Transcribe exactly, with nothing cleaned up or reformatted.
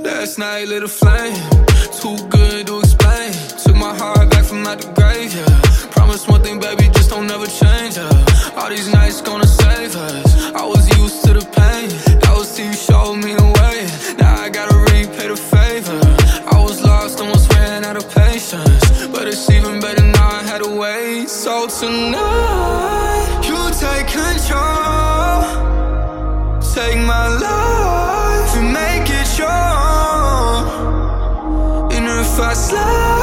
Last night lit a flame, too good to explain. Took my heart back from out the grave, yeah. Promise one thing, baby, just don't ever change, yeah. All these nights gonna save us. I was used to the pain, that was till you showed me the way. Now I gotta repay the favor. I was lost, almost ran out of patience, but it's even better now I had to wait. So tonight, you take control, take my life and make it yours. And if I slide